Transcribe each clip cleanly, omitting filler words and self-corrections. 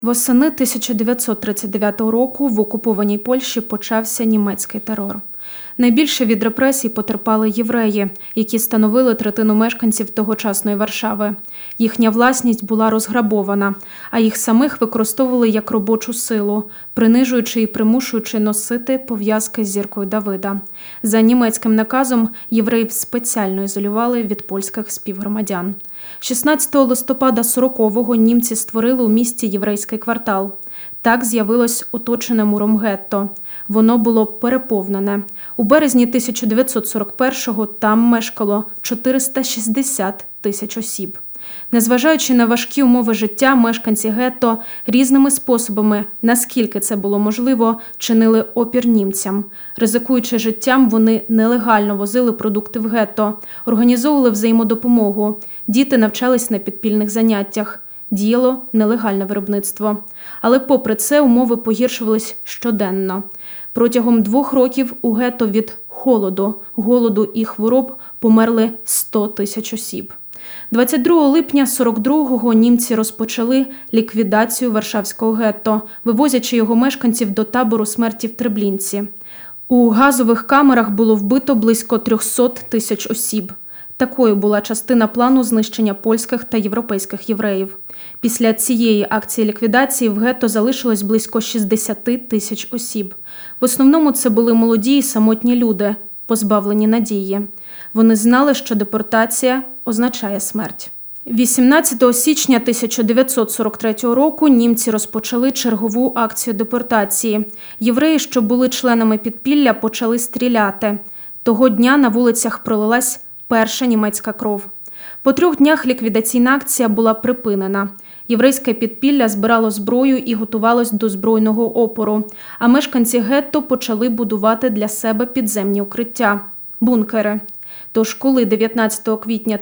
Восени 1939 року в окупованій Польщі почався німецький терор. Найбільше від репресій потерпали євреї, які становили третину мешканців тогочасної Варшави. Їхня власність була розграбована, а їх самих використовували як робочу силу, принижуючи і примушуючи носити пов'язки з зіркою Давида. За німецьким наказом євреїв спеціально ізолювали від польських співгромадян. 16 листопада 40-го німці створили у місті єврейський квартал. Так з'явилось оточене муром гетто. Воно було переповнене. У березні 1941-го там мешкало 460 тисяч осіб. Незважаючи на важкі умови життя, мешканці гетто різними способами, наскільки це було можливо, чинили опір німцям. Ризикуючи життям, вони нелегально возили продукти в гетто, організовували взаємодопомогу. Діти навчались на підпільних заняттях. Діяло нелегальне виробництво. Але попри це умови погіршувались щоденно. Протягом 2 років у гетто від холоду, голоду і хвороб померли 100 тисяч осіб. 22 липня 42-го німці розпочали ліквідацію Варшавського гетто, вивозячи його мешканців до табору смерті в Треблінці. У газових камерах було вбито близько 300 тисяч осіб. Такою була частина плану знищення польських та європейських євреїв. Після цієї акції ліквідації в гетто залишилось близько 60 тисяч осіб. В основному це були молоді і самотні люди, позбавлені надії. Вони знали, що депортація означає смерть. 18 січня 1943 року німці розпочали чергову акцію депортації. Євреї, що були членами підпілля, почали стріляти. Того дня на вулицях пролилась перша німецька кров. По 3 днях ліквідаційна акція була припинена. Єврейське підпілля збирало зброю і готувалось до збройного опору, а мешканці гетто почали будувати для себе підземні укриття – бункери. Тож, коли 19 квітня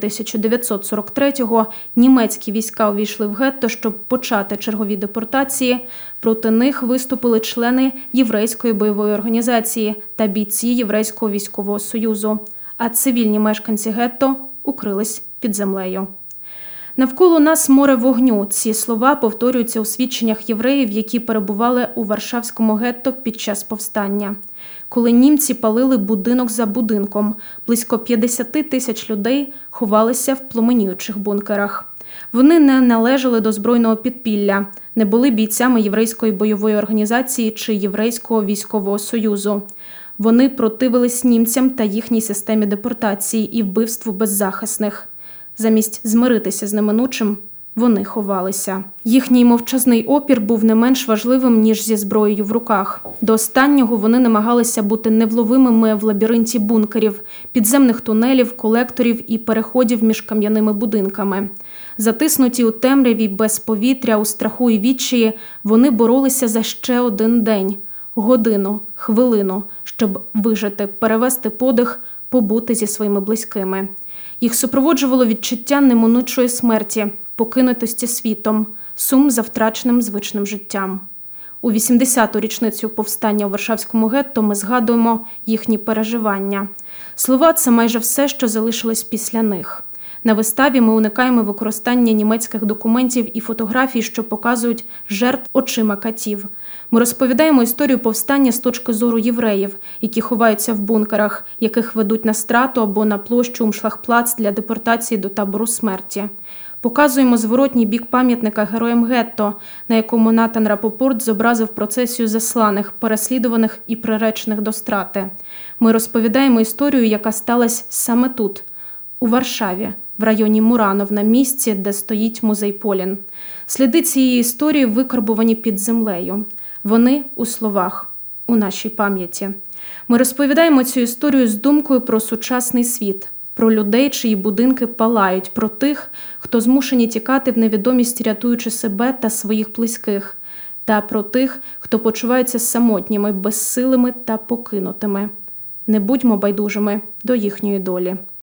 1943-го німецькі війська увійшли в гетто, щоб почати чергові депортації, проти них виступили члени єврейської бойової організації та бійці Єврейського військового союзу, а цивільні мешканці гетто укрились під землею. «Навколо нас море вогню» – ці слова повторюються у свідченнях євреїв, які перебували у Варшавському гетто під час повстання. Коли німці палили будинок за будинком, близько 50 тисяч людей ховалися в пламеніючих бункерах. Вони не належали до збройного підпілля, не були бійцями Єврейської бойової організації чи Єврейського військового союзу. Вони противились німцям та їхній системі депортації і вбивству беззахисних. Замість змиритися з неминучим, вони ховалися. Їхній мовчазний опір був не менш важливим, ніж зі зброєю в руках. До останнього вони намагалися бути невловимими в лабіринті бункерів, підземних тунелів, колекторів і переходів між кам'яними будинками. Затиснуті у темряві, без повітря, у страху і відчаї, вони боролися за ще один день – годину, хвилину, щоб вижити, перевести подих, побути зі своїми близькими. Їх супроводжувало відчуття неминучої смерті, покинутості світом, сум за втраченим звичним життям. У 80-ту річницю повстання у Варшавському гетто ми згадуємо їхні переживання. Слова – це майже все, що залишилось після них. На виставі ми уникаємо використання німецьких документів і фотографій, що показують жертв очима катів. Ми розповідаємо історію повстання з точки зору євреїв, які ховаються в бункерах, яких ведуть на страту або на площу Умшлахплац для депортації до табору смерті. Показуємо зворотній бік пам'ятника героям гетто, на якому Натан Рапопорт зобразив процесію засланих, переслідуваних і приречених до страти. Ми розповідаємо історію, яка сталася саме тут, у Варшаві, в районі Муранов, на місці, де стоїть музей Полін. Сліди цієї історії викарбувані під землею. Вони у словах, у нашій пам'яті. Ми розповідаємо цю історію з думкою про сучасний світ, про людей, чиї будинки палають, про тих, хто змушені тікати в невідомість, рятуючи себе та своїх близьких, та про тих, хто почуваються самотніми, безсилими та покинутими. Не будьмо байдужими до їхньої долі.